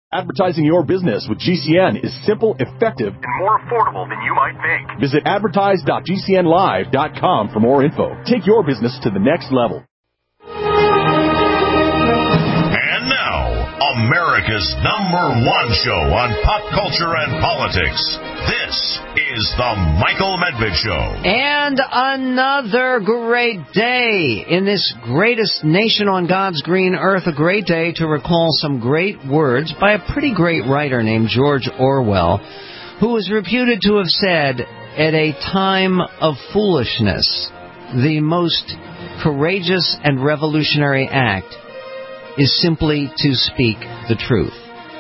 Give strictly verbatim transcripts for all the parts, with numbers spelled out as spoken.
Advertising your business with G C N is simple, effective, and more affordable than you might think. Visit advertise dot g c n live dot com for more info. Take your business to the next level. And now, America's number one show on pop culture and politics. This is the Michael Medved Show. And another great day in this greatest nation on God's green earth. A great day to recall some great words by a pretty great writer named George Orwell, who is reputed to have said, at a time of foolishness, the most courageous and revolutionary act is simply to speak the truth.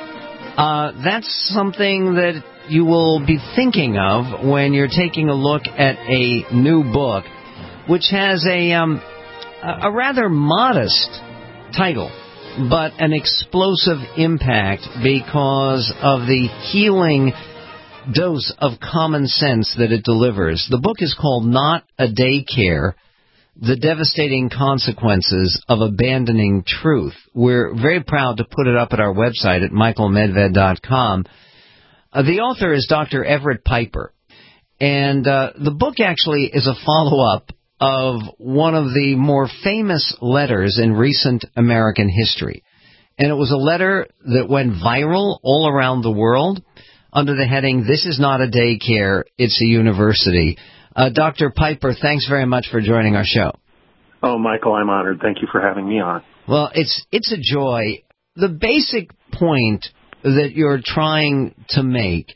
Uh, that's something that you will be thinking of when you're taking a look at a new book, which has a um, a rather modest title, but an explosive impact because of the healing dose of common sense that it delivers. The book is called Not a Daycare: The Devastating Consequences of Abandoning Truth. We're very proud to put it up at our website at michael medved dot com. Uh, the author is Doctor Everett Piper, and uh, the book actually is a follow-up of one of the more famous letters in recent American history. And it was a letter that went viral all around the world under the heading, "This is not a daycare, it's a university." Uh, Doctor Piper, thanks very much for joining our show. Oh, Michael, I'm honored. Thank you for having me on. Well, it's it's a joy. The basic point that you're trying to make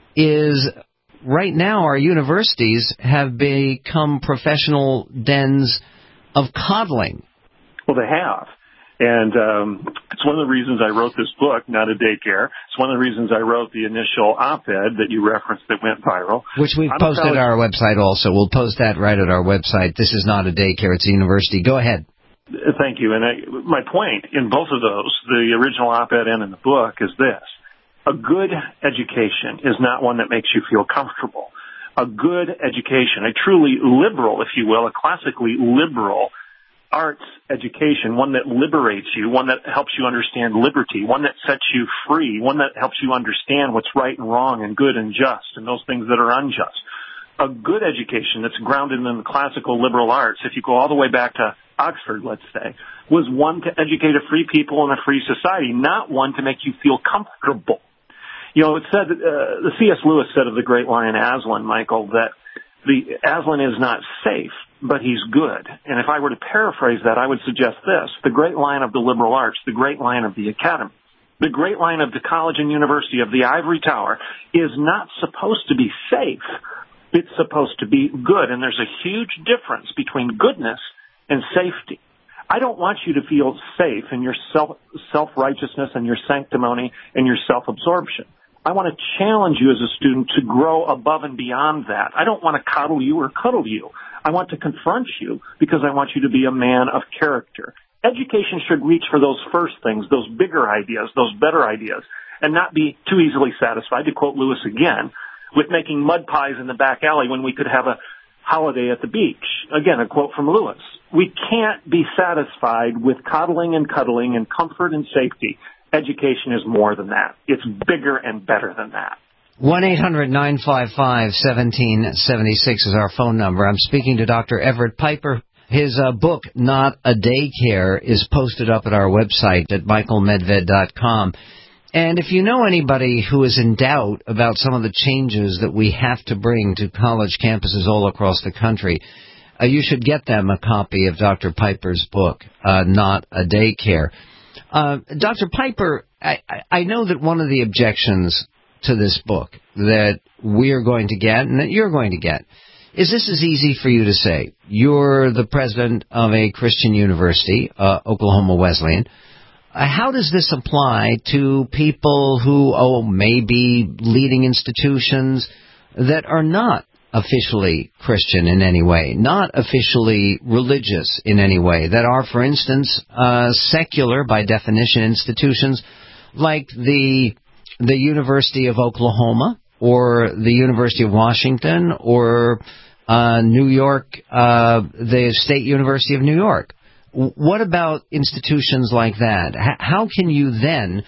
is right now our universities have become professional dens of coddling. Well, they have. And um, it's one of the reasons I wrote this book, Not a Daycare. It's one of the reasons I wrote the initial op-ed that you referenced that went viral. Which we've I'm posted college- at our website also. We'll post that right at our website. This is not a daycare, it's a university. Go ahead. Thank you. And I, my point in both of those, the original op-ed and in the book, is this. A good education is not one that makes you feel comfortable. A good education, a truly liberal, if you will, a classically liberal arts education, one that liberates you, one that helps you understand liberty, one that sets you free, one that helps you understand what's right and wrong and good and just and those things that are unjust. A good education that's grounded in the classical liberal arts, if you go all the way back to Oxford, let's say, was one to educate a free people in a free society, not one to make you feel comfortable. You know, it said, uh, the C S Lewis said of the great lion Aslan, Michael, that the Aslan is not safe, but he's good. And if I were to paraphrase that, I would suggest this. The great lion of the liberal arts, the great lion of the academy, the great lion of the college and university, of the ivory tower, is not supposed to be safe. It's supposed to be good. And there's a huge difference between goodness and safety. I don't want you to feel safe in your self, self-righteousness and your sanctimony and your self-absorption. I want to challenge you as a student to grow above and beyond that. I don't want to coddle you or cuddle you. I want to confront you because I want you to be a man of character. Education should reach for those first things, those bigger ideas, those better ideas, and not be too easily satisfied, to quote Lewis again, with making mud pies in the back alley when we could have a holiday at the beach. Again, a quote from Lewis. We can't be satisfied with coddling and cuddling and comfort and safety. Education is more than that. It's bigger and better than that. one eight hundred nine five five one seven seven six is our phone number. I'm speaking to Doctor Everett Piper. His uh, book, Not a Daycare, is posted up at our website at michael medved dot com. And if you know anybody who is in doubt about some of the changes that we have to bring to college campuses all across the country, uh, you should get them a copy of Doctor Piper's book, uh, Not a Daycare. Uh, Doctor Piper, I, I know that one of the objections to this book that we're going to get and that you're going to get is this is easy for you to say. You're the president of a Christian university, uh, Oklahoma Wesleyan. Uh, how does this apply to people who, oh, may be leading institutions that are not officially Christian in any way, not officially religious in any way, that are, for instance, uh, secular by definition institutions like the the University of Oklahoma or the University of Washington or uh, New York, uh, the State University of New York? What about institutions like that? H- how can you then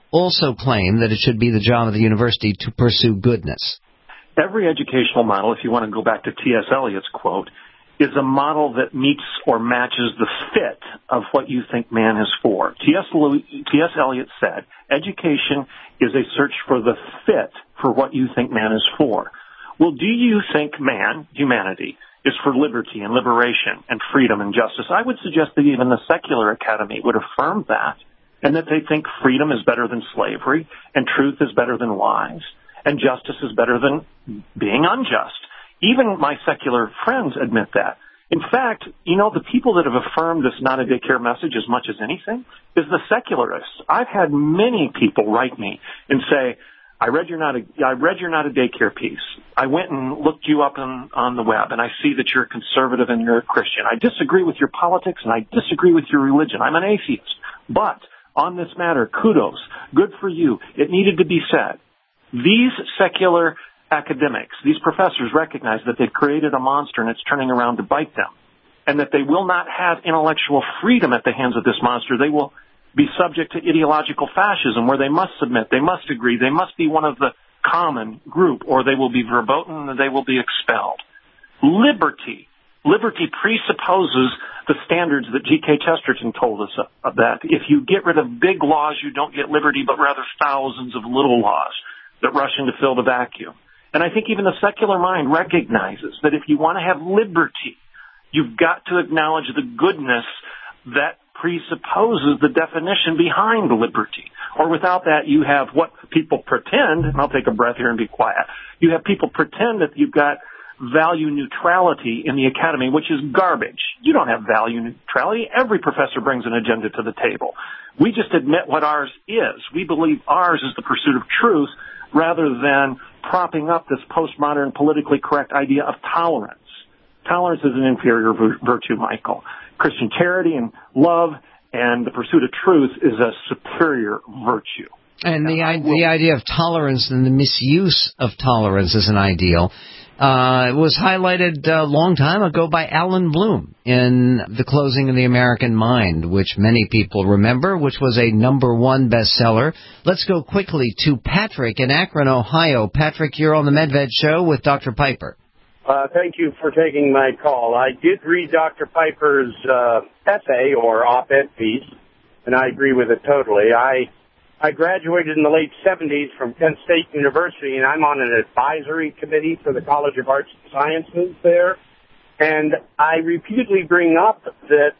also claim that it should be the job of the university to pursue goodness. Every educational model, if you want to go back to T S. Eliot's quote, is a model that meets or matches the fit of what you think man is for. T S. Eliot said, education is a search for the fit for what you think man is for. Well, do you think man, humanity, is for liberty and liberation and freedom and justice? I would suggest that even the secular academy would affirm that, and that they think freedom is better than slavery, and truth is better than lies, and justice is better than being unjust. Even my secular friends admit that. In fact, you know, the people that have affirmed this not a daycare message as much as anything is the secularists. I've had many people write me and say, I read your not a, I read your not a daycare piece. I went and looked you up on, on the web, and I see that you're a conservative and you're a Christian. I disagree with your politics, and I disagree with your religion. I'm an atheist. But on this matter, kudos. Good for you. It needed to be said. These secular academics, these professors recognize that they've created a monster and it's turning around to bite them, and that they will not have intellectual freedom at the hands of this monster. They will be subject to ideological fascism where they must submit, they must agree, they must be one of the common group, or they will be verboten and they will be expelled. Liberty. Liberty presupposes the standards that G K Chesterton told us of that. If you get rid of big laws, you don't get liberty, but rather thousands of little laws that rush in to fill the vacuum. And I think even the secular mind recognizes that if you want to have liberty, you've got to acknowledge the goodness that presupposes the definition behind liberty. Or without that, you have what people pretend, and I'll take a breath here and be quiet, you have people pretend that you've got value neutrality in the academy, which is garbage. You don't have value neutrality. Every professor brings an agenda to the table. We just admit what ours is. We believe ours is the pursuit of truth rather than propping up this postmodern politically correct idea of tolerance. Tolerance is an inferior virtue, Michael. Christian charity and love and the pursuit of truth is a superior virtue. And the, I- the idea of tolerance and the misuse of tolerance as an ideal uh, was highlighted a long time ago by Alan Bloom in The Closing of the American Mind, which many people remember, which was a number one bestseller. Let's go quickly to Patrick in Akron, Ohio. Patrick, you're on the MedVed Show with Doctor Piper. Uh, thank you for taking my call. I did read Doctor Piper's uh, essay or op-ed piece, and I agree with it totally. I I graduated in the late seventies from Kent State University, and I'm on an advisory committee for the College of Arts and Sciences there. And I repeatedly bring up that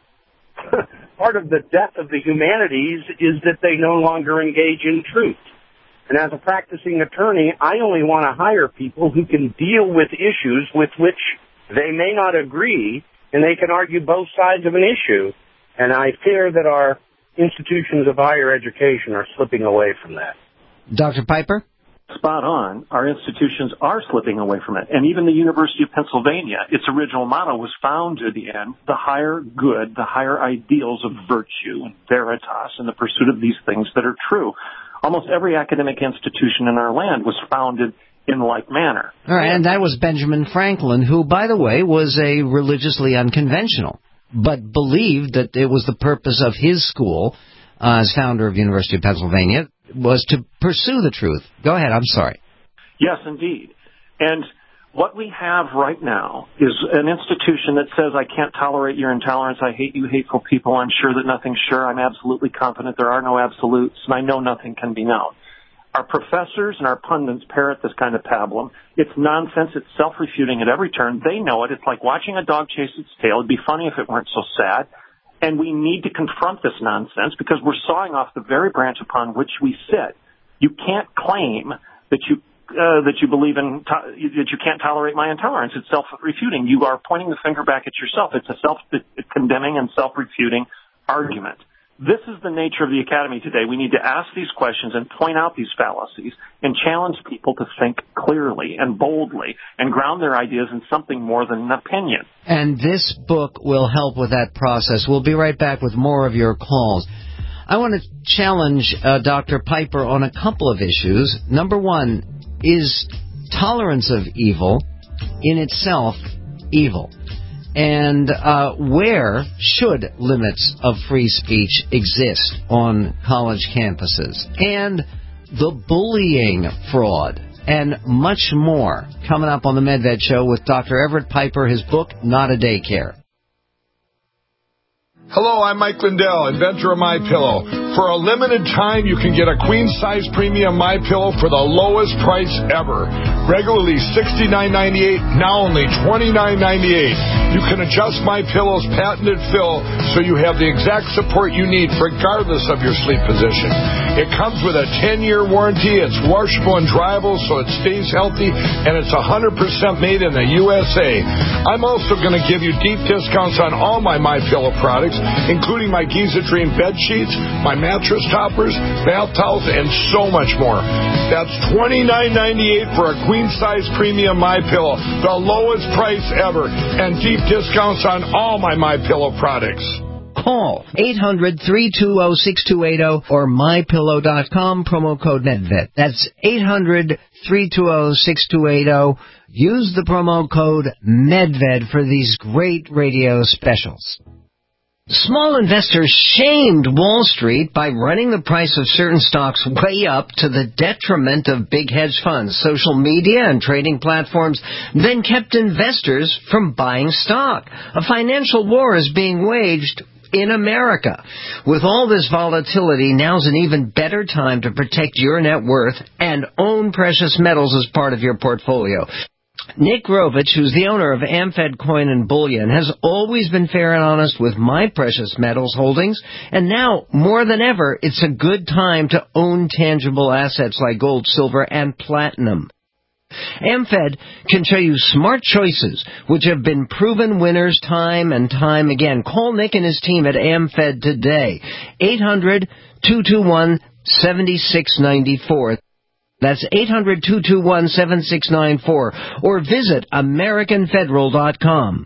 part of the death of the humanities is that they no longer engage in truth. And as a practicing attorney, I only want to hire people who can deal with issues with which they may not agree, and they can argue both sides of an issue. And I fear that our institutions of higher education are slipping away from that. Doctor Piper? Spot on. Our institutions are slipping away from it. And even the University of Pennsylvania, its original motto was founded in the higher good, the higher ideals of virtue and veritas and the pursuit of these things that are true. Almost every academic institution in our land was founded in like manner. All right, and that was Benjamin Franklin, who, by the way, was a religiously unconventional, but believed that it was the purpose of his school, uh, as founder of University of Pennsylvania, was to pursue the truth. Go ahead, I'm sorry. Yes, indeed. And what we have right now is an institution that says, I can't tolerate your intolerance, I hate you hateful people, I'm sure that nothing's sure, I'm absolutely confident there are no absolutes, and I know nothing can be known. Our professors and our pundits parrot this kind of pablum. It's nonsense, it's self-refuting at every turn. They know it. It's like watching a dog chase its tail. It'd be funny if it weren't so sad. And we need to confront this nonsense because we're sawing off the very branch upon which we sit. You can't claim that you Uh, that you believe in, to- that you can't tolerate my intolerance. It's self-refuting. You are pointing the finger back at yourself. It's a self-condemning and self-refuting argument. This is the nature of the academy today. We need to ask these questions and point out these fallacies and challenge people to think clearly and boldly and ground their ideas in something more than an opinion. And this book will help with that process. We'll be right back with more of your calls. I want to challenge uh, Doctor Piper on a couple of issues. Number one, is tolerance of evil in itself evil? and uh, where should limits of free speech exist on college campuses, and the bullying fraud, and much more. Coming up on the MedVed Show with Doctor Everett Piper, his book, Not a Daycare. Hello, I'm Mike Lindell, inventor of MyPillow. For a limited time, you can get a queen-size premium MyPillow for the lowest price ever. Regularly sixty-nine ninety-eight, now only twenty-nine ninety-eight. You can adjust MyPillow's patented fill so you have the exact support you need regardless of your sleep position. It comes with a ten-year warranty. It's washable and dryable so it stays healthy, and it's one hundred percent made in the U S A. I'm also going to give you deep discounts on all my MyPillow products, including my Giza Dream bed sheets, my mattress toppers, bath towels, and so much more. That's twenty-nine ninety-eight for a queen-size premium MyPillow, the lowest price ever, and deep discounts on all my MyPillow products. Call eight hundred, three two zero, six two eight zero or my pillow dot com, promo code MedVed. That's eight hundred, three two zero, six two eight zero. Use the promo code MedVed for these great radio specials. Small investors shamed Wall Street by running the price of certain stocks way up to the detriment of big hedge funds. Social media and trading platforms then kept investors from buying stock. A financial war is being waged in America. With all this volatility, now's an even better time to protect your net worth and own precious metals as part of your portfolio. Nick Rovich, who's the owner of AmFed Coin and Bullion, has always been fair and honest with my precious metals holdings, and now, more than ever, it's a good time to own tangible assets like gold, silver, and platinum. AmFed can show you smart choices, which have been proven winners time and time again. Call Nick and his team at AmFed today, eight hundred, two two one, seven six nine four. That's eight hundred, two two one, seven six nine four, or visit American Federal dot com.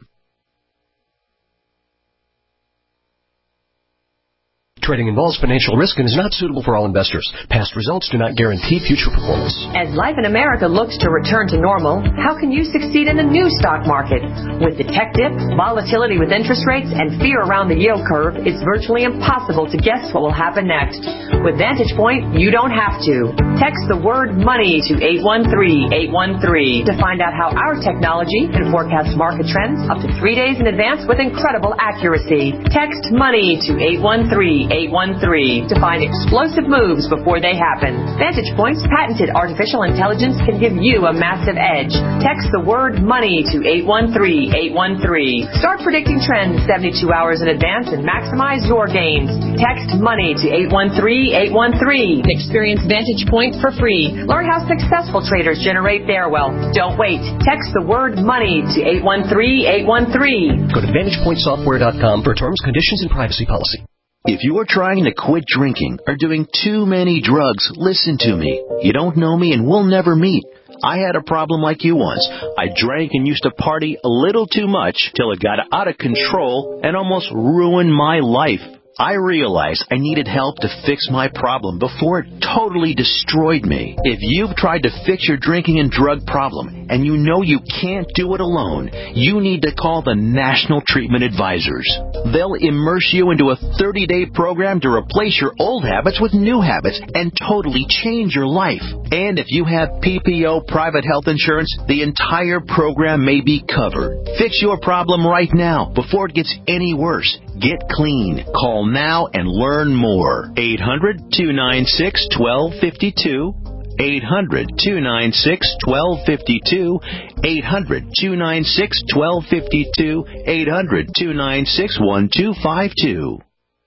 Trading involves financial risk and is not suitable for all investors. Past results do not guarantee future performance. As life in America looks to return to normal, how can you succeed in the new stock market? With the tech dip, volatility with interest rates, and fear around the yield curve, it's virtually impossible to guess what will happen next. With Vantage Point, you don't have to. Text the word money to eight one three, eight one three to find out how our technology can forecast market trends up to three days in advance with incredible accuracy. Text money to eight one three, eight one three to find explosive moves before they happen. Vantage Point's patented artificial intelligence can give you a massive edge. Text the word money to eight one three, eight one three. Start predicting trends seventy-two hours in advance and maximize your gains. Text money to eight one three, eight one three. Experience Vantage Point for free. Learn how successful traders generate their wealth. Don't wait. Text the word money to eight one three, eight one three. Go to Vantage Point Software dot com for terms, conditions, and privacy policy. If you are trying to quit drinking or doing too many drugs, listen to me. You don't know me and we'll never meet. I had a problem like you once. I drank and used to party a little too much till it got out of control and almost ruined my life. I realized I needed help to fix my problem before it totally destroyed me. If you've tried to fix your drinking and drug problem and you know you can't do it alone, you need to call the National Treatment Advisors. They'll immerse you into a thirty-day program to replace your old habits with new habits and totally change your life. And if you have P P O private health insurance, the entire program may be covered. Fix your problem right now before it gets any worse. Get clean. Call now and learn more. eight hundred, two nine six, one two five two. eight hundred, two nine six, one two five two. eight hundred, two nine six, one two five two. eight hundred, two nine six, one two five two.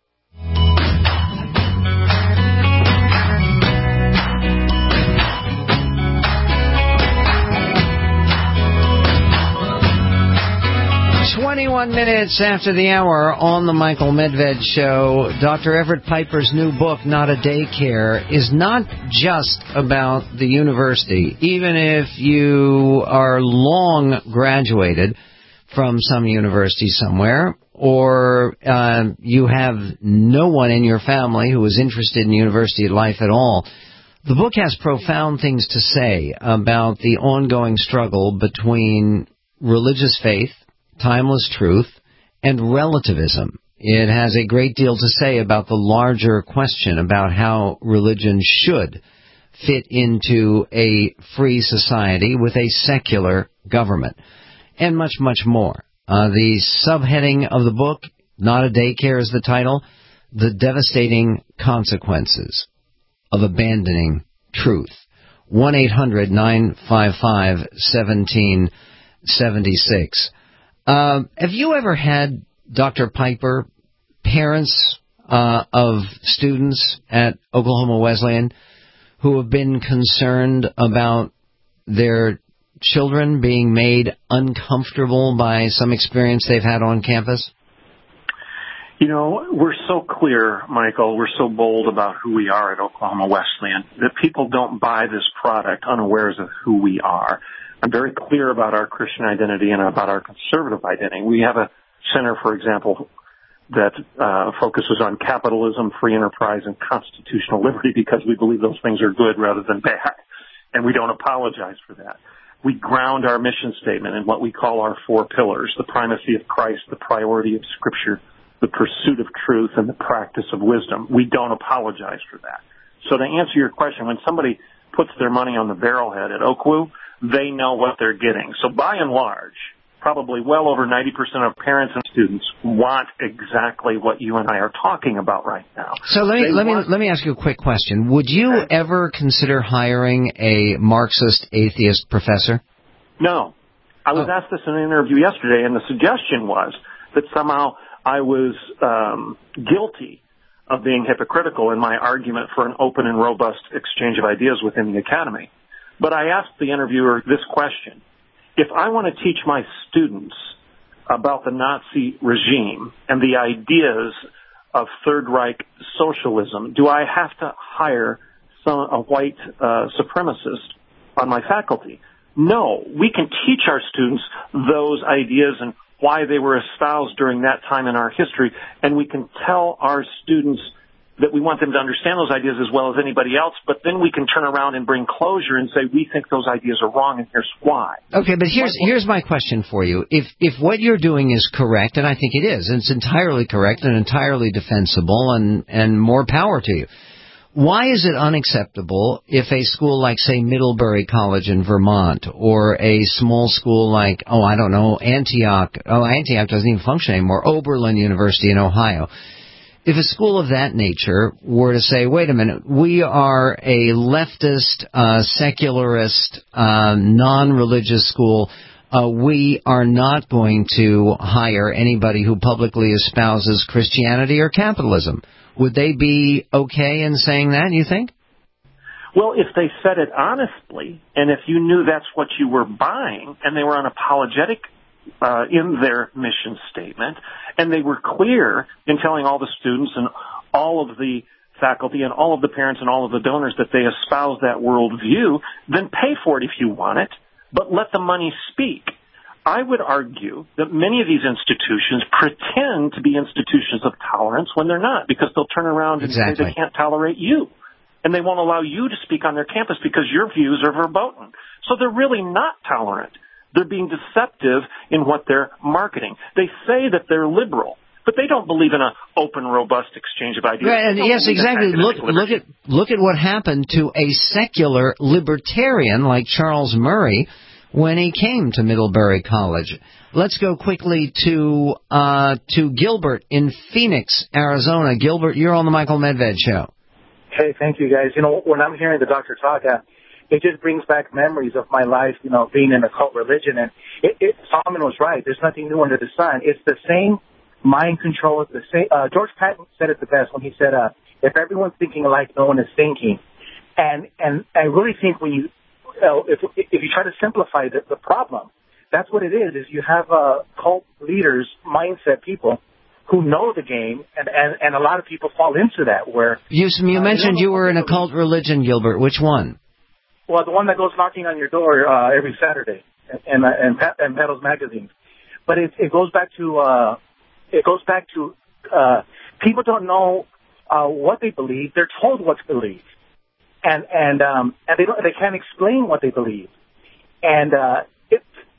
twenty-one minutes after the hour on the Michael Medved Show, Doctor Everett Piper's new book, Not a Daycare, is not just about the university. Even if you are long graduated from some university somewhere, or uh, you have no one in your family who is interested in university life at all, the book has profound things to say about the ongoing struggle between religious faith, Timeless Truth, and Relativism. It has a great deal to say about the larger question about how religion should fit into a free society with a secular government, and much, much more. Uh, the subheading of the book, Not a Daycare, is the title, The Devastating Consequences of Abandoning Truth. one eight hundred nine five five one seven seven six. Uh, have you ever had, Doctor Piper, parents uh, of students at Oklahoma Wesleyan who have been concerned about their children being made uncomfortable by some experience they've had on campus? You know, we're so clear, Michael, we're so bold about who we are at Oklahoma Wesleyan that people don't buy this product unawares of who we are. I'm very clear about our Christian identity and about our conservative identity. We have a center, for example, that uh, focuses on capitalism, free enterprise, and constitutional liberty because we believe those things are good rather than bad, and we don't apologize for that. We ground our mission statement in what we call our four pillars: the primacy of Christ, the priority of Scripture, the pursuit of truth, and the practice of wisdom. We don't apologize for that. So to answer your question, when somebody puts their money on the barrelhead at Oakwoo, they know what they're getting. So by and large, probably well over ninety percent of parents and students want exactly what you and I are talking about right now. So let me, let me, let me ask you a quick question. Would you ever consider hiring a Marxist atheist professor? No. I was oh. asked this in an interview yesterday, and the suggestion was that somehow I was um, guilty of being hypocritical in my argument for an open and robust exchange of ideas within the academy. But I asked the interviewer this question: if I want to teach my students about the Nazi regime and the ideas of Third Reich socialism, do I have to hire some a white uh, supremacist on my faculty? No, we can teach our students those ideas and why they were espoused during that time in our history, and we can tell our students that we want them to understand those ideas as well as anybody else, but then we can turn around and bring closure and say, we think those ideas are wrong, and here's why. Okay, but here's here's my question for you. If if what you're doing is correct, and I think it is, and it's entirely correct and entirely defensible, and, and more power to you, why is it unacceptable if a school like, say, Middlebury College in Vermont, or a small school like, oh, I don't know, Antioch, oh, Antioch doesn't even function anymore, Oberlin University in Ohio, if a school of that nature were to say, wait a minute, we are a leftist, uh, secularist, uh, non-religious school, uh, we are not going to hire anybody who publicly espouses Christianity or capitalism. Would they be okay in saying that, you think? Well, if they said it honestly, and if you knew that's what you were buying, and they were unapologetic uh, in their mission statement, and they were clear in telling all the students and all of the faculty and all of the parents and all of the donors that they espouse that worldview, then pay for it if you want it, but let the money speak. I would argue that many of these institutions pretend to be institutions of tolerance when they're not, because they'll turn around and exactly. say they can't tolerate you. And they won't allow you to speak on their campus because your views are verboten. So they're really not tolerant. They're being deceptive in what they're marketing. They say that they're liberal, but they don't believe in an open, robust exchange of ideas. Right, and yes, exactly. Look, look at look at what happened to a secular libertarian like Charles Murray when he came to Middlebury College. Let's go quickly to uh, to Gilbert in Phoenix, Arizona. Gilbert, you're on the Michael Medved Show. Hey, thank you, guys. You know, when I'm hearing the doctor talk, uh, it just brings back memories of my life, you know, being in a cult religion. And it, it, Solomon was right. There's nothing new under the sun. It's the same mind control. It's the same. Uh, George Patton said it the best when he said, uh, if everyone's thinking alike, no one is thinking. And and I really think when you, uh, if if you try to simplify the, the problem, that's what it is, is you have uh, cult leaders, mindset people, who know the game, and, and, and a lot of people fall into that. Where You, you uh, mentioned you were in a cult religion, Gilbert. Which one? Well, the one that goes knocking on your door uh, every Saturday, and and and, and Battles magazine. But it it goes back to uh, it goes back to uh, people don't know uh, what they believe. They're told what to believe, and and um, and they don't, they can't explain what they believe, and uh, it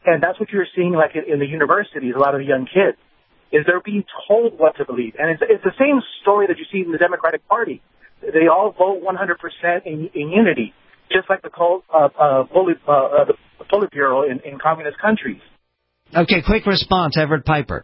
And that's what you're seeing, like, in, in the universities, a lot of the young kids, is they're being told what to believe. And it's, it's the same story that you see in the Democratic Party. They all vote one hundred percent in, in unity, just like the, uh, uh, Polit, uh, uh, the Politburo in, in communist countries. Okay, quick response, Everett Piper.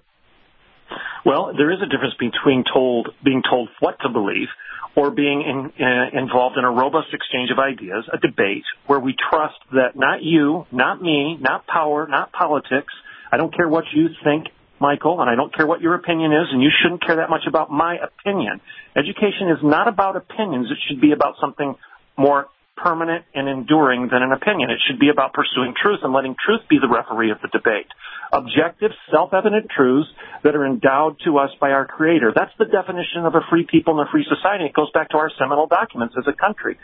Well, there is a difference between told, being told what to believe or being in, uh, involved in a robust exchange of ideas, a debate, where we trust that not you, not me, not power, not politics, I don't care what you think, Michael, and I don't care what your opinion is, and you shouldn't care that much about my opinion. Education is not about opinions. It should be about something more permanent and enduring than an opinion. It should be about pursuing truth and letting truth be the referee of the debate. Objective, self-evident truths that are endowed to us by our Creator. That's the definition of a free people and a free society. It goes back to our seminal documents as a country.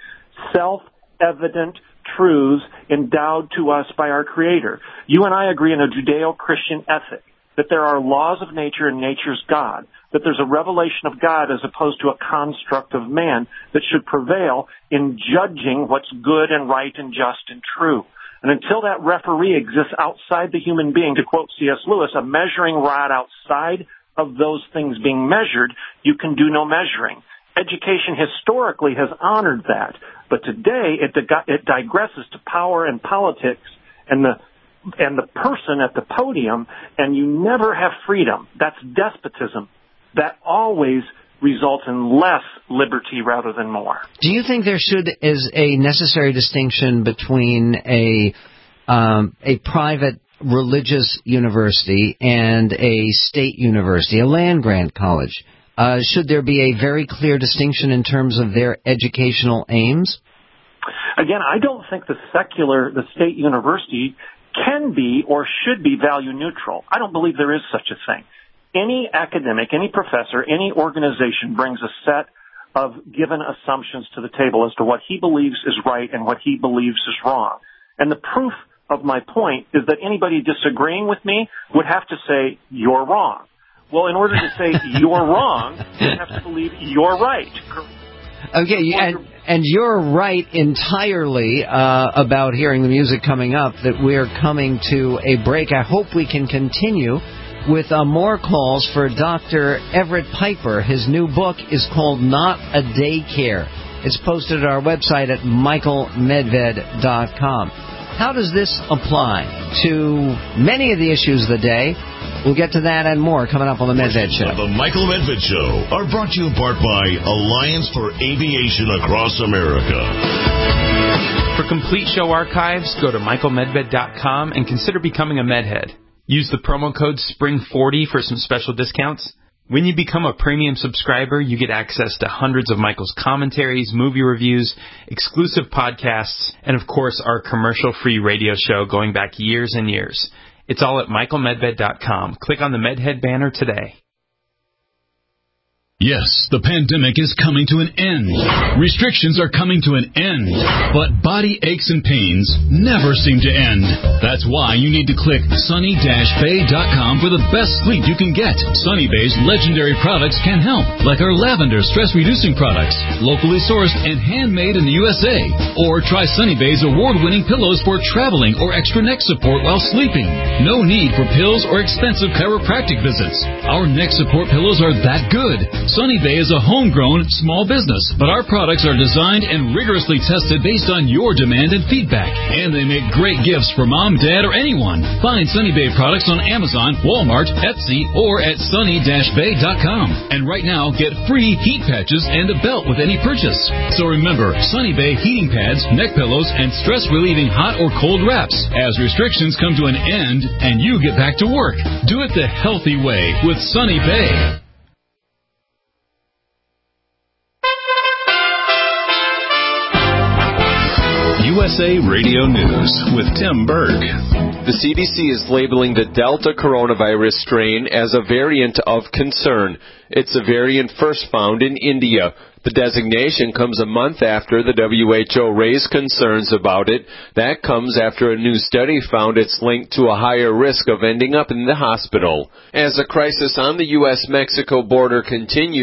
Self-evident truths endowed to us by our Creator. You and I agree in a Judeo-Christian ethic that there are laws of nature and nature's God, that there's a revelation of God as opposed to a construct of man that should prevail in judging what's good and right and just and true. And until that referee exists outside the human being, to quote C S Lewis, a measuring rod outside of those things being measured, you can do no measuring. Education historically has honored that, but today it, dig- it digresses to power and politics and the and the person at the podium, and you never have freedom. That's despotism. That always results in less liberty rather than more. Do you think there should is a necessary distinction between a um, a private religious university and a state university, a land-grant college? Uh, should there be a very clear distinction in terms of their educational aims? Again, I don't think the secular, the state university can be or should be value neutral. I don't believe there is such a thing. Any academic, any professor, any organization brings a set of given assumptions to the table as to what he believes is right and what he believes is wrong. And the proof of my point is that anybody disagreeing with me would have to say, you're wrong. Well, in order to say you're wrong, you have to believe you're right. Okay, and, and you're right entirely uh, about hearing the music coming up, that we're coming to a break. I hope we can continue with uh, more calls for Doctor Everett Piper. His new book is called Not a Daycare. It's posted at our website at michael medved dot com. How does this apply to many of the issues of the day? We'll get to that and more coming up on the Medved Show. The Michael Medved Show are brought to you in part by Alliance for Aviation Across America. For complete show archives, go to michael medved dot com and consider becoming a Medhead. Use the promo code spring forty for some special discounts. When you become a premium subscriber, you get access to hundreds of Michael's commentaries, movie reviews, exclusive podcasts, and of course our commercial-free radio show going back years and years. It's all at michael medved dot com. Click on the Medhead banner today. Yes, the pandemic is coming to an end. Restrictions are coming to an end. But body aches and pains never seem to end. That's why you need to click sunny dash bay dot com for the best sleep you can get. Sunny Bay's legendary products can help, like our lavender stress-reducing products, locally sourced and handmade in the U S A. Or try Sunny Bay's award-winning pillows for traveling or extra neck support while sleeping. No need for pills or expensive chiropractic visits. Our neck support pillows are that good. Sunny Bay is a homegrown small business, but our products are designed and rigorously tested based on your demand and feedback. And they make great gifts for mom, dad, or anyone. Find Sunny Bay products on Amazon, Walmart, Etsy, or at sunny dash bay dot com. And right now, get free heat patches and a belt with any purchase. So remember, Sunny Bay heating pads, neck pillows, and stress-relieving hot or cold wraps. As restrictions come to an end and you get back to work, do it the healthy way with Sunny Bay. U S A Radio News with Tim Berg. The C D C is labeling the Delta coronavirus strain as a variant of concern. It's a variant first found in India. The designation comes a month after the W H O raised concerns about it. That comes after a new study found it's linked to a higher risk of ending up in the hospital. As the crisis on the U S Mexico border continues,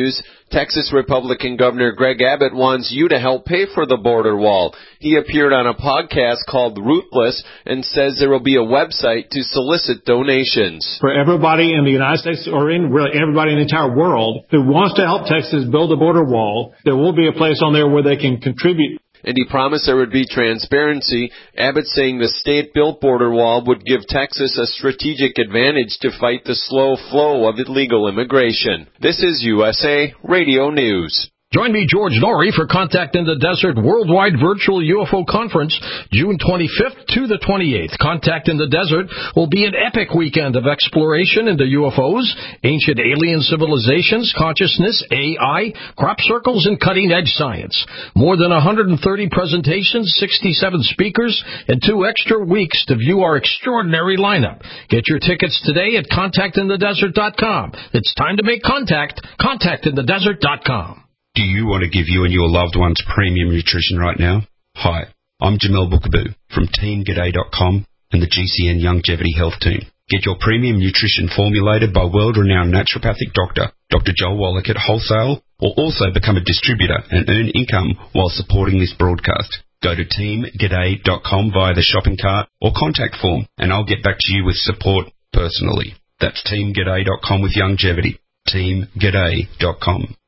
Texas Republican Governor Greg Abbott wants you to help pay for the border wall. He appeared on a podcast called Ruthless and says there will be a website to solicit donations. For everybody in the United States, or in really everybody in the entire world who wants to help Texas build a border wall, there will be a place on there where they can contribute. And he promised there would be transparency. Abbott saying the state-built border wall would give Texas a strategic advantage to fight the slow flow of illegal immigration. This is U S A Radio News. Join me, George Norrie, for Contact in the Desert Worldwide Virtual U F O Conference, June twenty-fifth to the twenty-eighth. Contact in the Desert will be an epic weekend of exploration into U F Os, ancient alien civilizations, consciousness, A I, crop circles, and cutting-edge science. More than one hundred thirty presentations, sixty-seven speakers, and two extra weeks to view our extraordinary lineup. Get your tickets today at contact in the desert dot com. It's time to make contact. contact in the desert dot com. Do you want to give you and your loved ones premium nutrition right now? Hi, I'm Jamel Bookaboo from team g'day dot com and the G C N Longevity Health Team. Get your premium nutrition formulated by world-renowned naturopathic doctor, Doctor Joel Wallach at wholesale, or also become a distributor and earn income while supporting this broadcast. Go to team g'day dot com via the shopping cart or contact form, and I'll get back to you with support personally. That's team g'day dot com with longevity. team g'day dot com.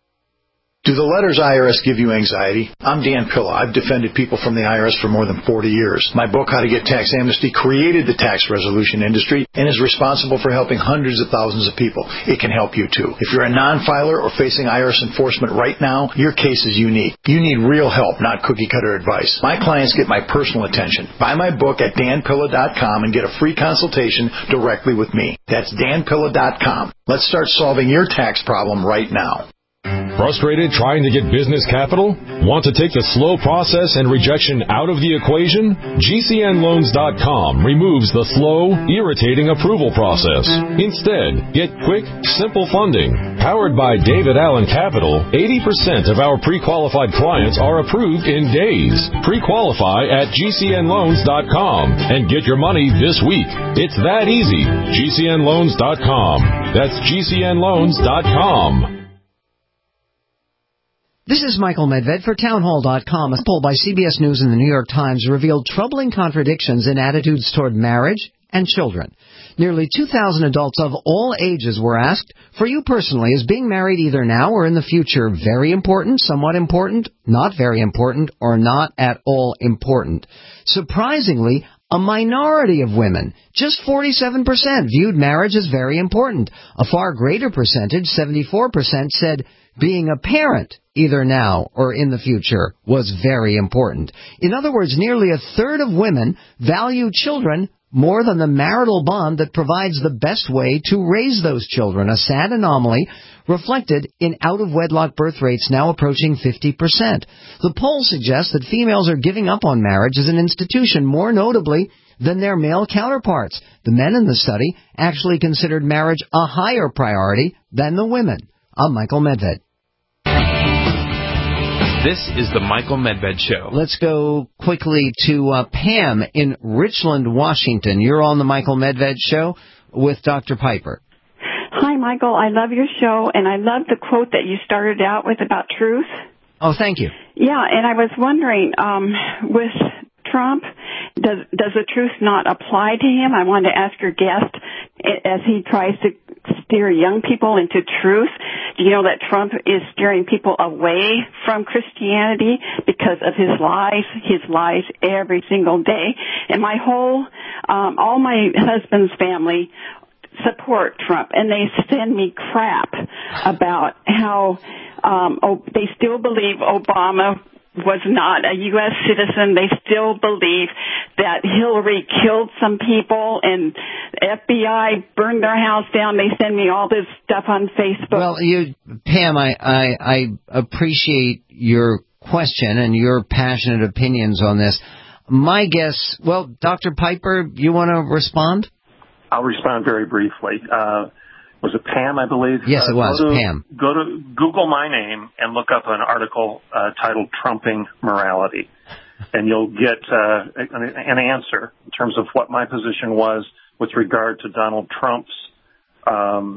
Do the letters I R S give you anxiety? I'm Dan Pilla. I've defended people from the I R S for more than forty years. My book, How to Get Tax Amnesty, created the tax resolution industry and is responsible for helping hundreds of thousands of people. It can help you, too. If you're a non-filer or facing I R S enforcement right now, your case is unique. You need real help, not cookie-cutter advice. My clients get my personal attention. Buy my book at dan pilla dot com and get a free consultation directly with me. That's dan pilla dot com. Let's start solving your tax problem right now. Frustrated trying to get business capital? Want to take the slow process and rejection out of the equation? G C N loans dot com removes the slow, irritating approval process. Instead, get quick, simple funding. Powered by David Allen Capital, eighty percent of our pre-qualified clients are approved in days. Pre-qualify at G C N loans dot com and get your money this week. It's that easy. G C N loans dot com. That's G C N loans dot com. This is Michael Medved for townhall dot com. A poll by C B S News and the New York Times revealed troubling contradictions in attitudes toward marriage and children. Nearly two thousand adults of all ages were asked, for you personally, is being married either now or in the future very important, somewhat important, not very important, or not at all important? Surprisingly, a minority of women, just forty-seven percent, viewed marriage as very important. A far greater percentage, seventy-four percent, said being a parent, either now or in the future, was very important. In other words, nearly a third of women value children more than the marital bond that provides the best way to raise those children, a sad anomaly reflected in out-of-wedlock birth rates now approaching fifty percent. The poll suggests that females are giving up on marriage as an institution, more notably than their male counterparts. The men in the study actually considered marriage a higher priority than the women. I'm Michael Medved. This is the Michael Medved Show. Let's go quickly to uh, Pam in Richland, Washington. You're on the Michael Medved Show with Doctor Piper. Hi, Michael. I love your show, and I love the quote that you started out with about truth. Oh, thank you. Yeah, and I was wondering, um, with Trump, does does the truth not apply to him? I wanted to ask your guest, as he tries to steer young people into truth, do you know that Trump is steering people away from Christianity because of his lies, his lies every single day? And my whole, um, all my husband's family support Trump, and they send me crap about how um, oh, they still believe Obama was not a U S citizen. They still believe that Hillary killed some people and F B I burned their house down. They send me all this stuff on Facebook. Well, you, Pam, I, I, I appreciate your question and your passionate opinions on this. My guess, well, Doctor Piper, you want to respond? I'll respond very briefly. Uh, was it Pam, I believe? Yes, it was, uh, go to, Pam. Go to Google my name and look up an article uh, titled Trumping Morality, and you'll get uh, an, an answer in terms of what my position was with regard to Donald Trump's um,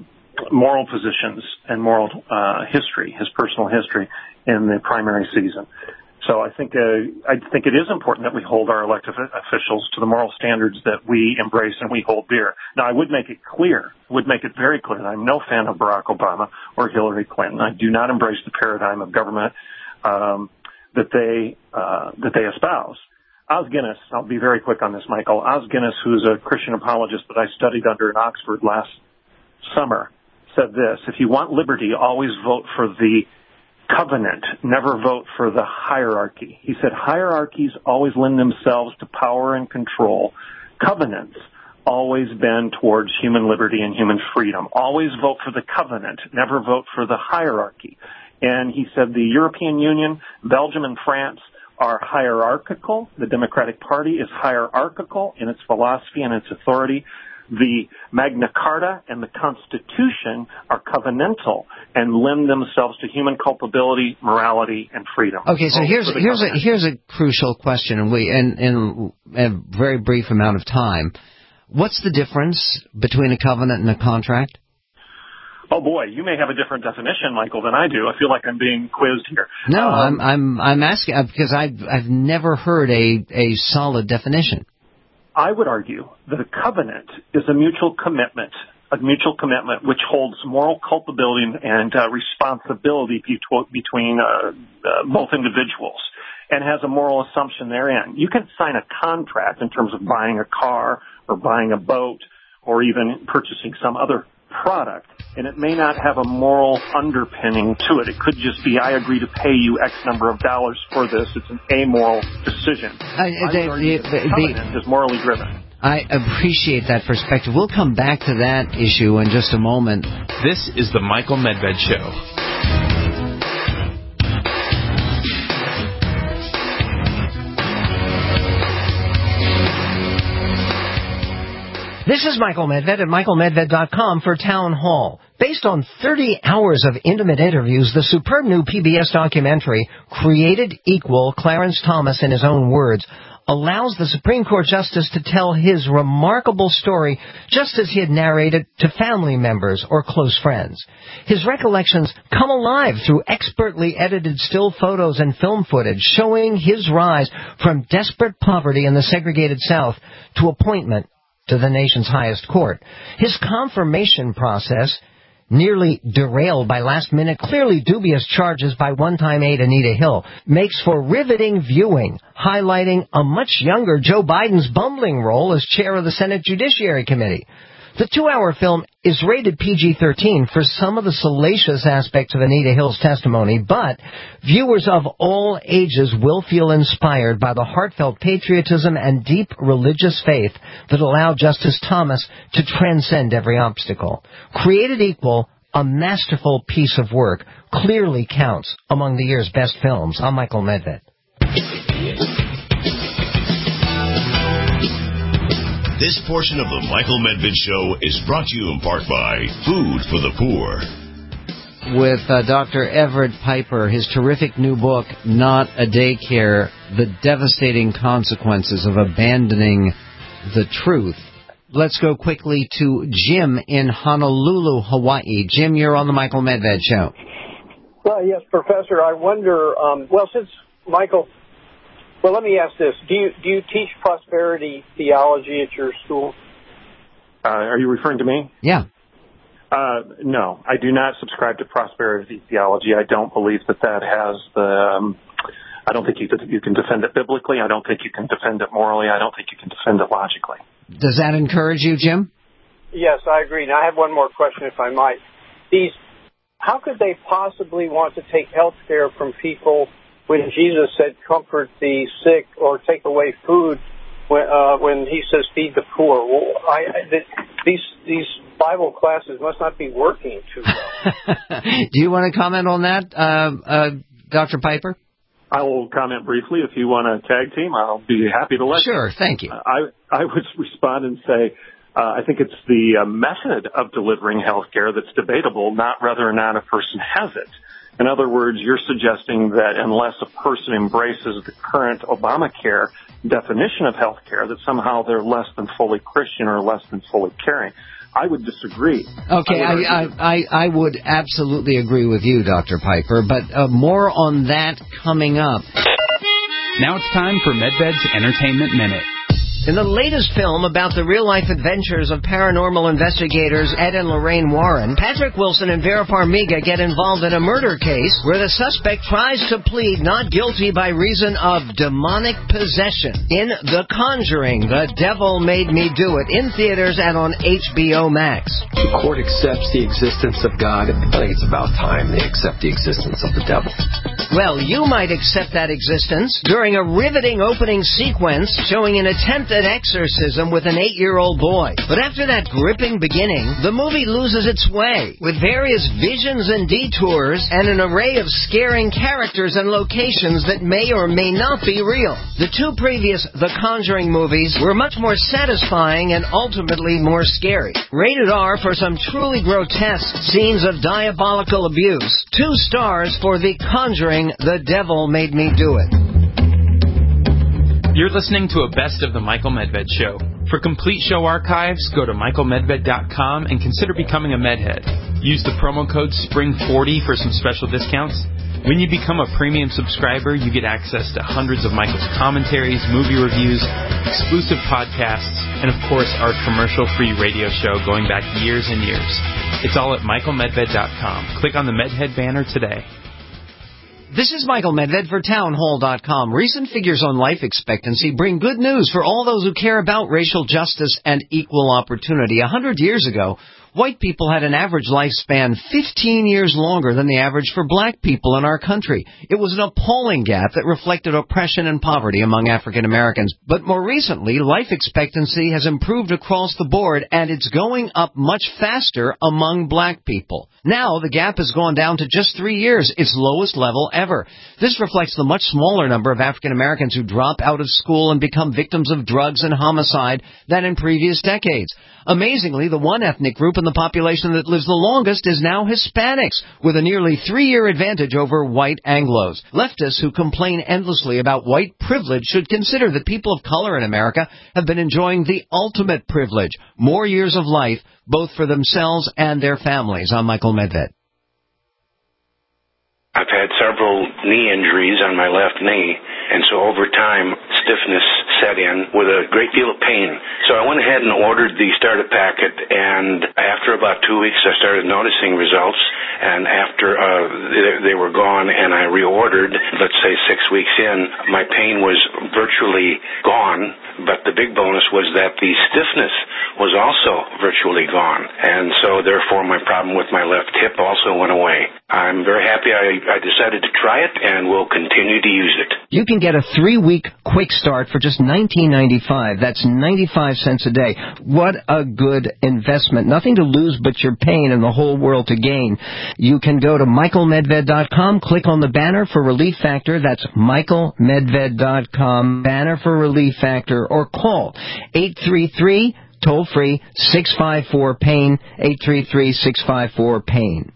moral positions and moral uh, history, his personal history in the primary season. So I think uh, I think it is important that we hold our elected officials to the moral standards that we embrace and we hold dear. Now, I would make it clear, would make it very clear that I'm no fan of Barack Obama or Hillary Clinton. I do not embrace the paradigm of government um, that they uh, that they espouse. Os Guinness, I'll be very quick on this, Michael. Os Guinness, who's a Christian apologist that I studied under in Oxford last summer, said this: if you want liberty, always vote for the covenant, never vote for the hierarchy. He said hierarchies always lend themselves to power and control. Covenants always bend towards human liberty and human freedom. Always vote for the covenant, never vote for the hierarchy. And he said the European Union, Belgium and France are hierarchical. The Democratic Party is hierarchical in its philosophy and its authority. The Magna Carta and the Constitution are covenantal and lend themselves to human culpability, morality, and freedom. Okay, so here's here's a here's a crucial question, and we in in a very brief amount of time. What's the difference between a covenant and a contract? Oh boy, you may have a different definition, Michael, than I do. I feel like I'm being quizzed here. No, um, I'm I'm I'm asking because I've I've never heard a a solid definition. I would argue that a covenant is a mutual commitment, a mutual commitment which holds moral culpability and uh, responsibility between uh, uh, both individuals and has a moral assumption therein. You can sign a contract in terms of buying a car or buying a boat or even purchasing some other product, and it may not have a moral underpinning to it. It could just be, I agree to pay you X number of dollars for this. It's an amoral decision. Uh, the, the, the covenant is morally driven. I appreciate that perspective. We'll come back to that issue in just a moment. This is the Michael Medved Show. This is Michael Medved at michael medved dot com for Town Hall. Based on thirty hours of intimate interviews, the superb new P B S documentary, Created Equal, Clarence Thomas in his own words, allows the Supreme Court Justice to tell his remarkable story just as he had narrated to family members or close friends. His recollections come alive through expertly edited still photos and film footage showing his rise from desperate poverty in the segregated South to appointment to the nation's highest court. His confirmation process, nearly derailed by last-minute, clearly dubious charges by one-time aide Anita Hill, makes for riveting viewing, highlighting a much younger Joe Biden's bumbling role as chair of the Senate Judiciary Committee. The two-hour film is rated P G thirteen for some of the salacious aspects of Anita Hill's testimony, but viewers of all ages will feel inspired by the heartfelt patriotism and deep religious faith that allow Justice Thomas to transcend every obstacle. Created Equal, a masterful piece of work, clearly counts among the year's best films. I'm Michael Medved. This portion of the Michael Medved Show is brought to you in part by Food for the Poor. With uh, Doctor Everett Piper, his terrific new book, Not a Daycare, The Devastating Consequences of Abandoning the Truth. Let's go quickly to Jim in Honolulu, Hawaii. Jim, you're on the Michael Medved Show. Well, yes, Professor, I wonder, um, well, since Michael... Well, let me ask this. Do you do you teach prosperity theology at your school? Uh, are you referring to me? Yeah. Uh, no, I do not subscribe to prosperity theology. I don't believe that that has the... Um, I don't think you, you can defend it biblically. I don't think you can defend it morally. I don't think you can defend it logically. Does that encourage you, Jim? Yes, I agree. Now, I have one more question, if I might. These, how could they possibly want to take health care from people when Jesus said, comfort the sick, or take away food when, uh, when he says, feed the poor? Well, I, I, these, these Bible classes must not be working too well. Do you want to comment on that, uh, uh, Doctor Piper? I will comment briefly. If you want to tag team, I'll be happy to let you. Sure, thank you. Uh, I, I would respond and say, uh, I think it's the uh, method of delivering health care that's debatable, not whether or not a person has it. In other words, you're suggesting that unless a person embraces the current Obamacare definition of health care, that somehow they're less than fully Christian or less than fully caring. I would disagree. Okay, I, I, I, I would absolutely agree with you, Doctor Piper, but uh, more on that coming up. Now it's time for MedVed's Entertainment Minute. In the latest film about the real-life adventures of paranormal investigators Ed and Lorraine Warren, Patrick Wilson and Vera Farmiga get involved in a murder case where the suspect tries to plead not guilty by reason of demonic possession. In The Conjuring, The Devil Made Me Do It, in theaters and on H B O Max. The court accepts the existence of God. I think it's about time they accept the existence of the devil. Well, you might accept that existence during a riveting opening sequence showing an attempt at exorcism with an eight-year-old boy. But after that gripping beginning, the movie loses its way, with various visions and detours and an array of scaring characters and locations that may or may not be real. The two previous The Conjuring movies were much more satisfying and ultimately more scary. Rated R for some truly grotesque scenes of diabolical abuse. Two stars for The Conjuring, The Devil Made Me Do It. You're listening to a Best of the Michael Medved Show. For complete show archives, go to michael medved dot com and consider becoming a Medhead. Use the promo code spring forty for some special discounts. When you become a premium subscriber, you get access to hundreds of Michael's commentaries, movie reviews, exclusive podcasts, and of course our commercial-free radio show going back years and years. It's all at michael medved dot com. Click on the Medhead banner today. This is Michael Medved for townhall dot com. Recent figures on life expectancy bring good news for all those who care about racial justice and equal opportunity. A hundred years ago, white people had an average lifespan fifteen years longer than the average for black people in our country. It was an appalling gap that reflected oppression and poverty among African Americans. But more recently, life expectancy has improved across the board, and it's going up much faster among black people. Now, the gap has gone down to just three years, its lowest level ever. This reflects the much smaller number of African Americans who drop out of school and become victims of drugs and homicide than in previous decades. Amazingly, the one ethnic group in the population that lives the longest is now Hispanics, with a nearly three-year advantage over white Anglos. Leftists who complain endlessly about white privilege should consider that people of color in America have been enjoying the ultimate privilege, more years of life, both for themselves and their families. I'm Michael Medved. I've had several knee injuries on my left knee, and so over time, stiffness set in with a great deal of pain. So I went ahead and ordered the starter packet, and after about two weeks, I started noticing results, and after uh, they, they were gone and I reordered, let's say six weeks in, my pain was virtually gone, but the big bonus was that the stiffness was also virtually gone, and so therefore my problem with my left hip also went away. I'm very happy I, I decided to try it and will continue to use it. You can get a three-week quick start for just nineteen ninety-five dollars. That's ninety-five cents a day. What a good investment. Nothing to lose but your pain and the whole world to gain. You can go to michael medved dot com, click on the banner for Relief Factor. That's michael medved dot com, banner for Relief Factor, or call eight three three, toll-free, six five four, pain, eight three three, six five four, pain.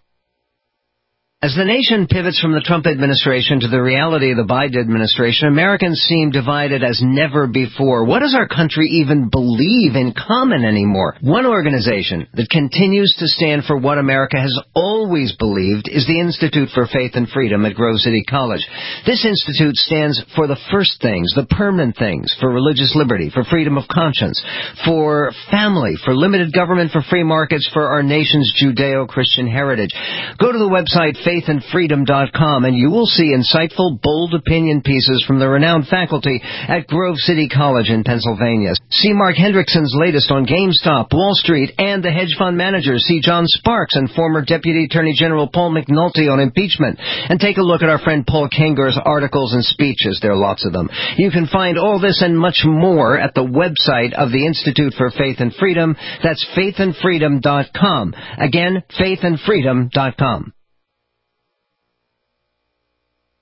As the nation pivots from the Trump administration to the reality of the Biden administration, Americans seem divided as never before. What does our country even believe in common anymore? One organization that continues to stand for what America has always believed is the Institute for Faith and Freedom at Grove City College. This institute stands for the first things, the permanent things, for religious liberty, for freedom of conscience, for family, for limited government, for free markets, for our nation's Judeo-Christian heritage. Go to the website faith and freedom dot com, and you will see insightful, bold opinion pieces from the renowned faculty at Grove City College in Pennsylvania. See Mark Hendrickson's latest on GameStop, Wall Street, and the hedge fund managers. See John Sparks and former Deputy Attorney General Paul McNulty on impeachment. And take a look at our friend Paul Kenger's articles and speeches. There are lots of them. You can find all this and much more at the website of the Institute for Faith and Freedom. That's faith and freedom dot com. Again, faith and freedom dot com.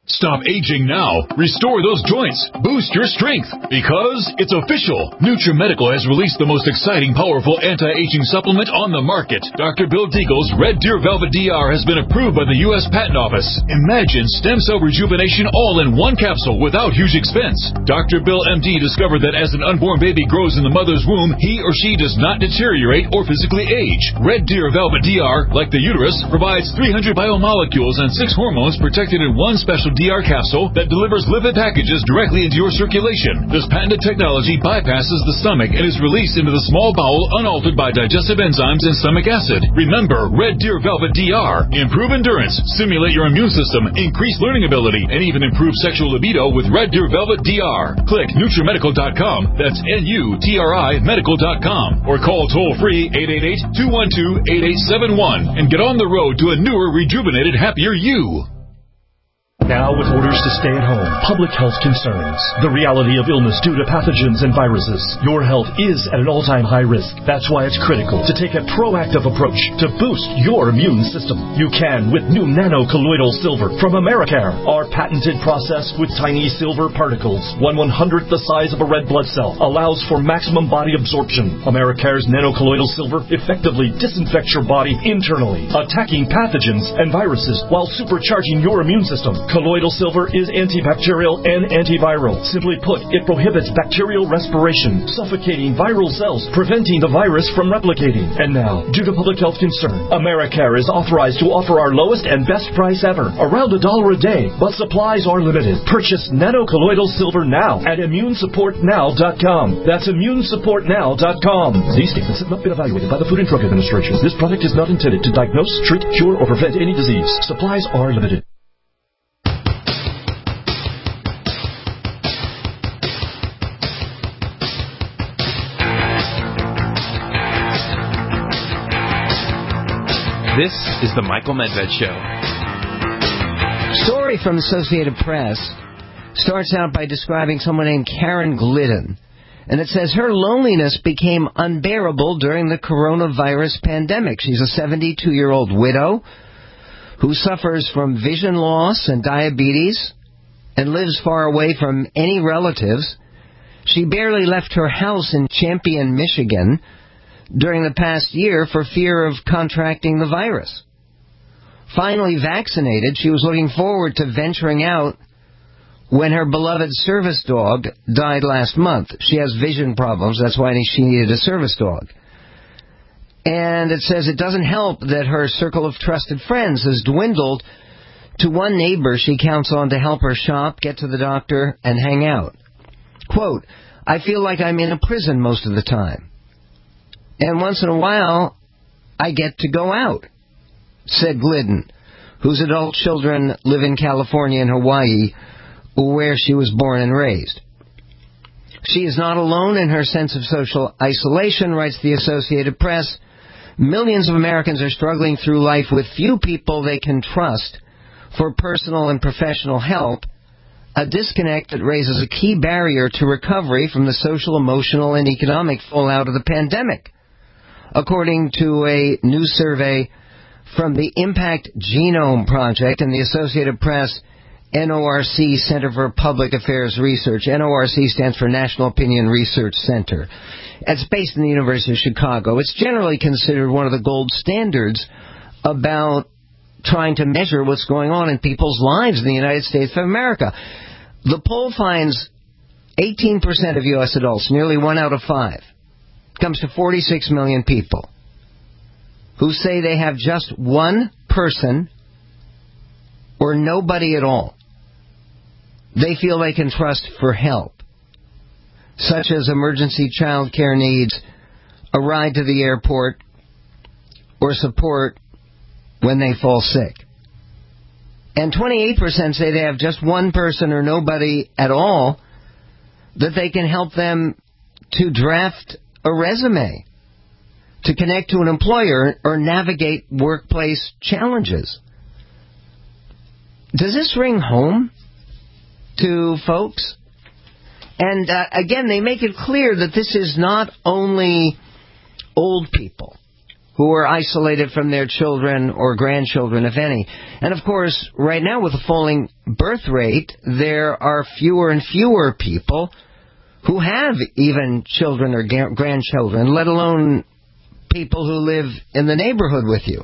Stop aging now. Restore those joints. Boost your strength. Because it's official. NutriMedical has released the most exciting, powerful anti-aging supplement on the market. Doctor Bill Deagle's Red Deer Velvet D R has been approved by the U S Patent Office. Imagine stem cell rejuvenation all in one capsule without huge expense. Doctor Bill M D discovered that as an unborn baby grows in the mother's womb, he or she does not deteriorate or physically age. Red Deer Velvet D R, like the uterus, provides three hundred biomolecules and six hormones protected in one special D R capsule that delivers lipid packages directly into your circulation. This patented technology bypasses the stomach and is released into the small bowel unaltered by digestive enzymes and stomach acid. Remember, Red Deer Velvet D R. Improve endurance, stimulate your immune system, increase learning ability, and even improve sexual libido with Red Deer Velvet D R. Click NutriMedical dot com. That's N U T R I medical dot com. Or call toll-free eight eight eight, two one two, eight eight seven one and get on the road to a newer, rejuvenated, happier you. Now, with orders to stay at home, public health concerns, the reality of illness due to pathogens and viruses, your health is at an all-time high risk. That's why it's critical to take a proactive approach to boost your immune system. You can with new nano-colloidal silver from Americare. Our patented process with tiny silver particles, one one-hundredth the size of a red blood cell, allows for maximum body absorption. Americare's nano-colloidal silver effectively disinfects your body internally, attacking pathogens and viruses while supercharging your immune system. Colloidal silver is antibacterial and antiviral. Simply put, it prohibits bacterial respiration, suffocating viral cells, preventing the virus from replicating. And now, due to public health concern, Americare is authorized to offer our lowest and best price ever, around a dollar a day, but supplies are limited. Purchase nano-colloidal silver now at immune support now dot com. That's immune support now dot com. These statements have not been evaluated by the Food and Drug Administration. This product is not intended to diagnose, treat, cure, or prevent any disease. Supplies are limited. This is the Michael Medved Show. Story from Associated Press starts out by describing someone named Karen Glidden. And it says her loneliness became unbearable during the coronavirus pandemic. She's a seventy-two-year-old widow who suffers from vision loss and diabetes and lives far away from any relatives. She barely left her house in Champion, Michigan, during the past year for fear of contracting the virus. Finally vaccinated, she was looking forward to venturing out when her beloved service dog died last month. She has vision problems, that's why she needed a service dog. And it says it doesn't help that her circle of trusted friends has dwindled to one neighbor she counts on to help her shop, get to the doctor, and hang out. Quote, I feel like I'm in a prison most of the time. And once in a while, I get to go out, said Glidden, whose adult children live in California and Hawaii, where she was born and raised. She is not alone in her sense of social isolation, writes the Associated Press. Millions of Americans are struggling through life with few people they can trust for personal and professional help, a disconnect that raises a key barrier to recovery from the social, emotional, and economic fallout of the pandemic. According to a new survey from the Impact Genome Project and the Associated Press N O R C Center for Public Affairs Research. N O R C stands for National Opinion Research Center. It's based in the University of Chicago. It's generally considered one of the gold standards about trying to measure what's going on in people's lives in the United States of America. The poll finds eighteen percent of U S adults, nearly one out of five, comes to forty-six million people, who say they have just one person or nobody at all they feel they can trust for help, such as emergency child care needs, a ride to the airport, or support when they fall sick. And twenty-eight percent say they have just one person or nobody at all that they can help them to draft a resume, to connect to an employer, or navigate workplace challenges. Does this ring home to folks? And uh, again, they make it clear that this is not only old people who are isolated from their children or grandchildren, if any. And of course, right now with the falling birth rate, there are fewer and fewer people who have even children or ga- grandchildren, let alone people who live in the neighborhood with you.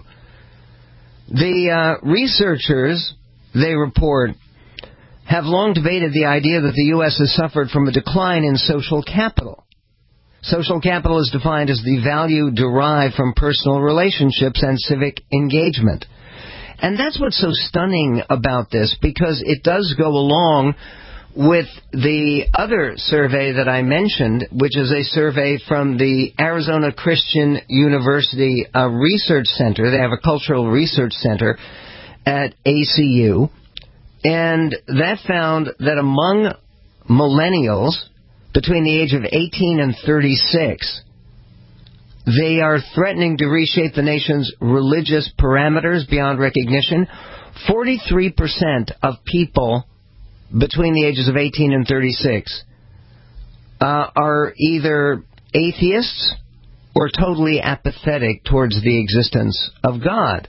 The uh, researchers, they report, have long debated the idea that the U S has suffered from a decline in social capital. Social capital is defined as the value derived from personal relationships and civic engagement. And that's what's so stunning about this, because it does go along with the other survey that I mentioned, which is a survey from the Arizona Christian University uh, Research Center. They have a cultural research center at A C U. And that found that among millennials between the age of eighteen and thirty-six, they are threatening to reshape the nation's religious parameters beyond recognition. forty-three percent of people between the ages of eighteen and thirty-six uh, are either atheists or totally apathetic towards the existence of God.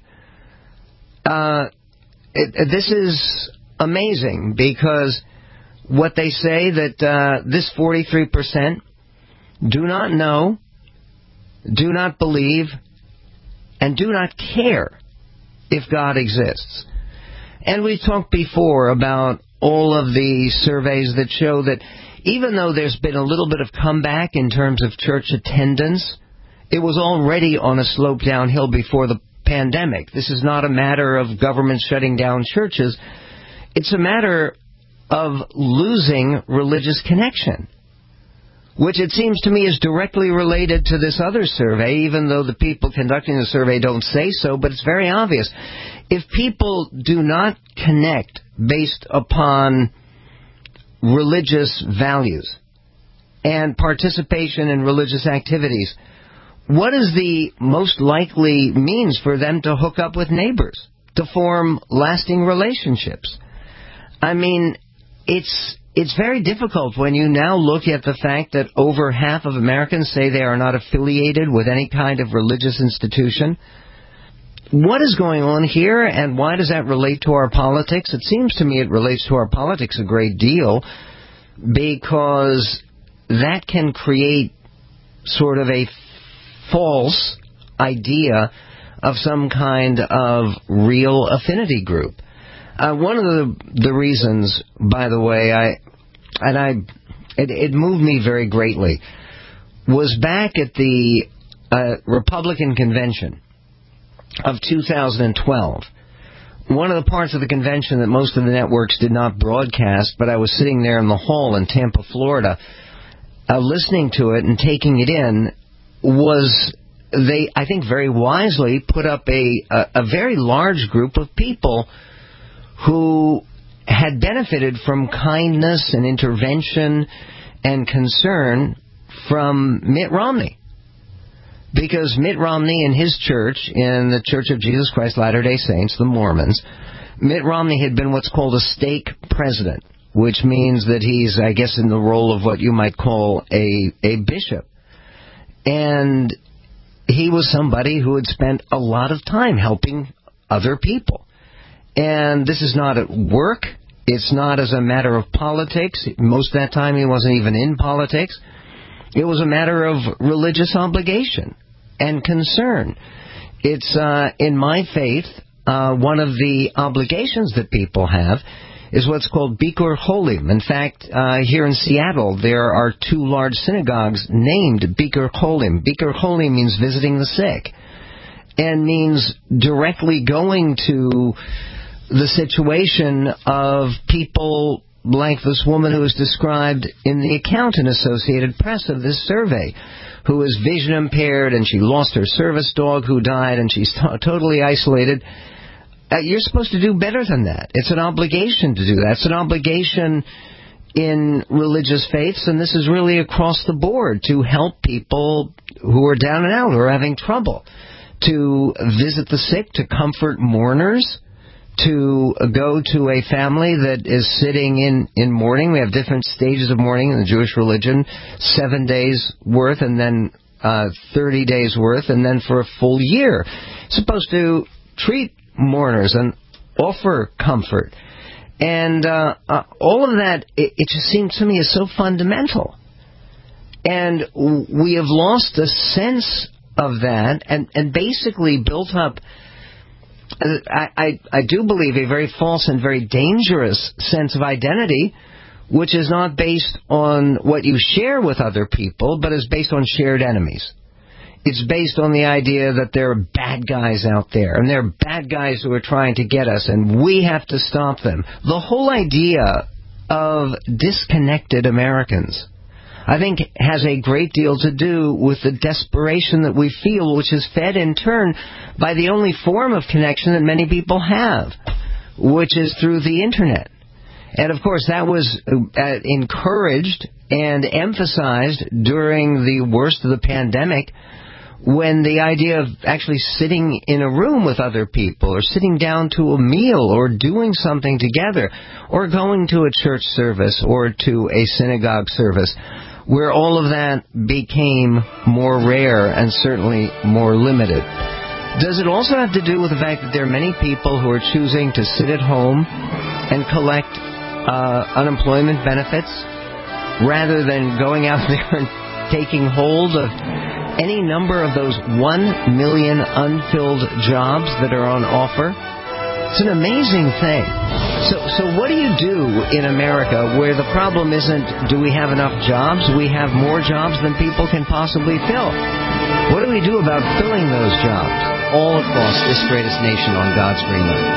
Uh, it, this is amazing, because what they say that uh, this forty-three percent do not know, do not believe, and do not care if God exists. And we've talked before about all of the surveys that show that even though there's been a little bit of comeback in terms of church attendance, it was already on a slope downhill before the pandemic. This is not a matter of government shutting down churches. It's a matter of losing religious connection, which it seems to me is directly related to this other survey, even though the people conducting the survey don't say so, but it's very obvious. If people do not connect based upon religious values and participation in religious activities, what is the most likely means for them to hook up with neighbors, to form lasting relationships? I mean, it's it's very difficult when you now look at the fact that over half of Americans say they are not affiliated with any kind of religious institution. What is going on here, and why does that relate to our politics? It seems to me it relates to our politics a great deal, because that can create sort of a false idea of some kind of real affinity group. Uh, one of the the reasons, by the way, I and I it, it moved me very greatly, was back at the uh, Republican convention of two thousand twelve. One of the parts of the convention that most of the networks did not broadcast, but I was sitting there in the hall in Tampa, Florida, uh, listening to it and taking it in, was they, I think very wisely, put up a, a, a very large group of people who had benefited from kindness and intervention and concern from Mitt Romney. Because Mitt Romney and his church, in the Church of Jesus Christ Latter-day Saints, the Mormons, Mitt Romney had been what's called a stake president, which means that he's, I guess, in the role of what you might call a, a bishop. And he was somebody who had spent a lot of time helping other people. And this is not at work. It's not as a matter of politics. Most of that time he wasn't even in politics. It was a matter of religious obligation and concern. It's, uh, in my faith, uh, one of the obligations that people have is what's called Bikur Cholim. In fact, uh, here in Seattle, there are two large synagogues named Bikur Cholim. Bikur Cholim means visiting the sick, and means directly going to the situation of people like this woman who is described in the account in Associated Press of this survey, who is vision impaired, and she lost her service dog who died, and she's t- totally isolated. Uh, you're supposed to do better than that. It's an obligation to do that. It's an obligation in religious faiths, and this is really across the board, to help people who are down and out, who are having trouble, to visit the sick, to comfort mourners, to go to a family that is sitting in, in mourning. We have different stages of mourning in the Jewish religion, seven days worth, and then uh, thirty days worth and then for a full year. It's supposed to treat mourners and offer comfort. And uh, uh, all of that, it, it just seems to me, is so fundamental. And we have lost a sense of that and, and basically built up, I, I, I do believe, a very false and very dangerous sense of identity, which is not based on what you share with other people, but is based on shared enemies. It's based on the idea that there are bad guys out there, and there are bad guys who are trying to get us, and we have to stop them. The whole idea of disconnected Americans, I think, has a great deal to do with the desperation that we feel, which is fed in turn by the only form of connection that many people have, which is through the Internet. And, of course, that was uh, encouraged and emphasized during the worst of the pandemic, when the idea of actually sitting in a room with other people or sitting down to a meal or doing something together or going to a church service or to a synagogue service, where all of that became more rare and certainly more limited. Does it also have to do with the fact that there are many people who are choosing to sit at home and collect uh, unemployment benefits rather than going out there and taking hold of any number of those one million unfilled jobs that are on offer? It's an amazing thing. So, so what do you do in America where the problem isn't do we have enough jobs? We have more jobs than people can possibly fill. What do we do about filling those jobs all across this greatest nation on God's green earth?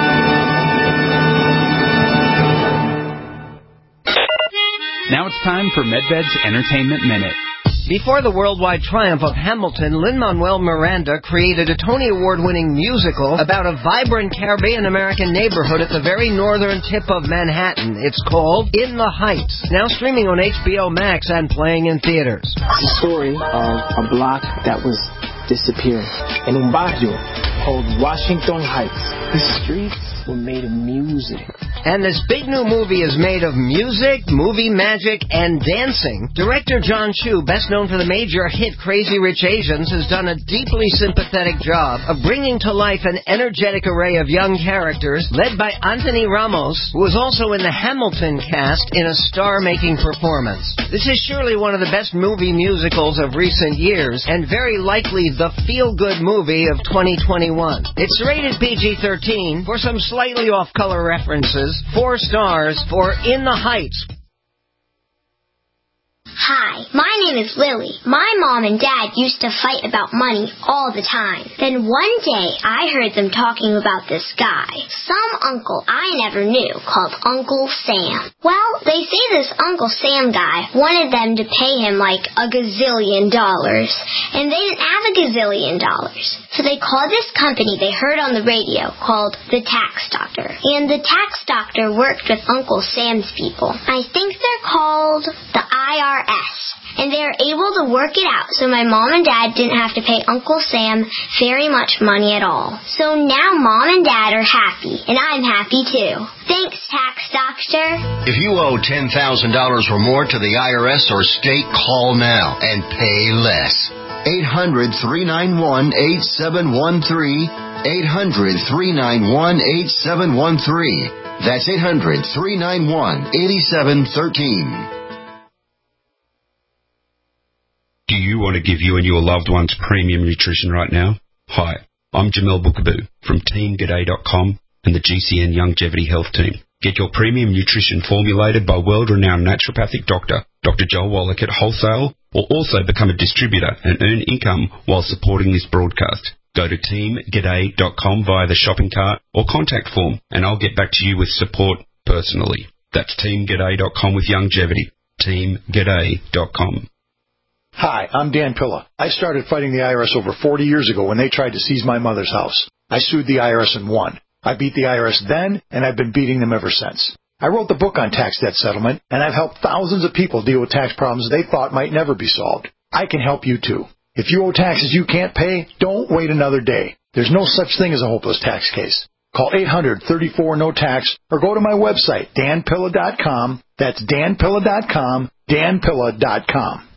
Now it's time for MedBed's Entertainment Minute. Before the worldwide triumph of Hamilton, Lin-Manuel Miranda created a Tony Award-winning musical about a vibrant Caribbean-American neighborhood at the very northern tip of Manhattan. It's called In the Heights, now streaming on H B O Max and playing in theaters. It's a story of a block that was disappearing in un barrio called Washington Heights. The streets were made of music. And this big new movie is made of music, movie magic, and dancing. Director John Chu, best known for the major hit Crazy Rich Asians, has done a deeply sympathetic job of bringing to life an energetic array of young characters, led by Anthony Ramos, who was also in the Hamilton cast in a star-making performance. This is surely one of the best movie musicals of recent years, and very likely the feel-good movie of twenty twenty-one. It's rated P G thirteen for some slightly off-color references. Four stars for In the Heights. Hi, my name is Lily. My mom and dad used to fight about money all the time. Then one day, I heard them talking about this guy, some uncle I never knew, called Uncle Sam. Well, they say this Uncle Sam guy wanted them to pay him like a gazillion dollars, and they didn't have a gazillion dollars. So they called this company they heard on the radio called the Tax Doctor. And the Tax Doctor worked with Uncle Sam's people. I think they're called the I R S. And they were able to work it out so my mom and dad didn't have to pay Uncle Sam very much money at all. So now mom and dad are happy, and I'm happy too. Thanks, Tax Doctor. If you owe ten thousand dollars or more to the I R S or state, call now and pay less. eight hundred, three nine one, eight seven one three. eight hundred, three nine one, eight seven one three. That's eight hundred, three nine one, eight seven one three. Do you want to give you and your loved ones premium nutrition right now? Hi, I'm Jamel Bookaboo from team g'day dot com and the G C N Longevity Health Team. Get your premium nutrition formulated by world-renowned naturopathic doctor, Doctor Joel Wallach at wholesale, or also become a distributor and earn income while supporting this broadcast. Go to team g'day dot com via the shopping cart or contact form, and I'll get back to you with support personally. That's team g'day dot com with longevity. team g'day dot com. Hi, I'm Dan Pilla. I started fighting the I R S over forty years ago when they tried to seize my mother's house. I sued the I R S and won. I beat the I R S then, and I've been beating them ever since. I wrote the book on tax debt settlement, and I've helped thousands of people deal with tax problems they thought might never be solved. I can help you too. If you owe taxes you can't pay, don't wait another day. There's no such thing as a hopeless tax case. Call eight hundred, thirty-four, no tax or go to my website, dan pilla dot com. That's dan pilla dot com, dan pilla dot com.